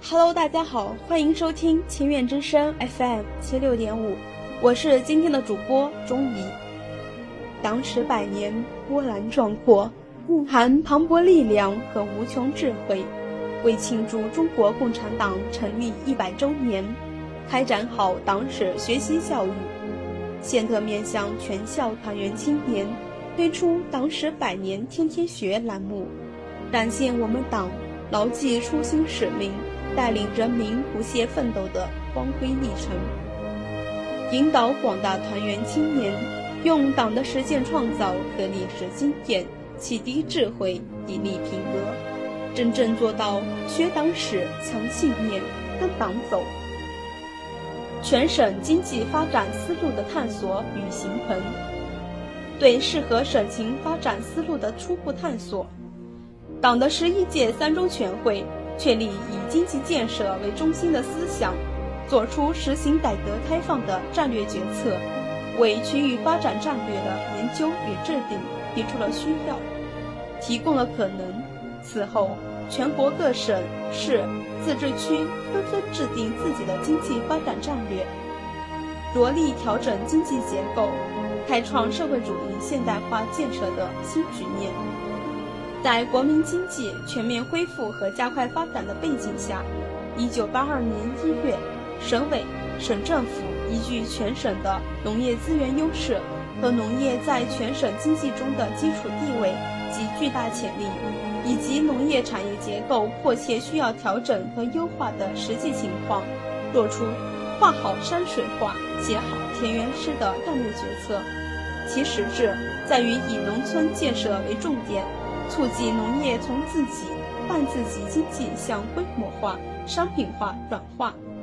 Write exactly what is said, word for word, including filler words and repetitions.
Hello， 大家好，欢迎收听清苑之声 F M 七六点五，我是今天的主播钟怡。党史百年，波澜壮阔，蕴含磅礴力量和无穷智慧。为庆祝中国共产党成立一百周年，开展好党史学习教育，现特面向全校团员青年推出党史百年天天学栏目，展现我们党牢记初心使命，带领人民不懈奋斗的光辉历程，引导广大团员青年用党的实践创造和历史经验启迪智慧，砥砺品格，真正做到学党史、强信念、跟党走。全省经济发展思路的探索与形成，对适合省情发展思路的初步探索。党的十一届三中全会确立以经济建设为中心的思想，做出实行改革开放的战略决策，为区域发展战略的研究与制定提出了需要，提供了可能。此后，全国各省市自治区纷纷制定自己的经济发展战略，着力调整经济结构，开创社会主义现代化建设的新局面。在国民经济全面恢复和加快发展的背景下，一九八二年一月，省委、省政府依据全省的农业资源优势和农业在全省经济中的基础地位及巨大潜力，以及农业产业结构迫切需要调整和优化的实际情况，做出画好山水画、写好田园诗的战略决策。其实质在于以农村建设为重点，促进农业从自给、半自给经济向规模化、商品化转化，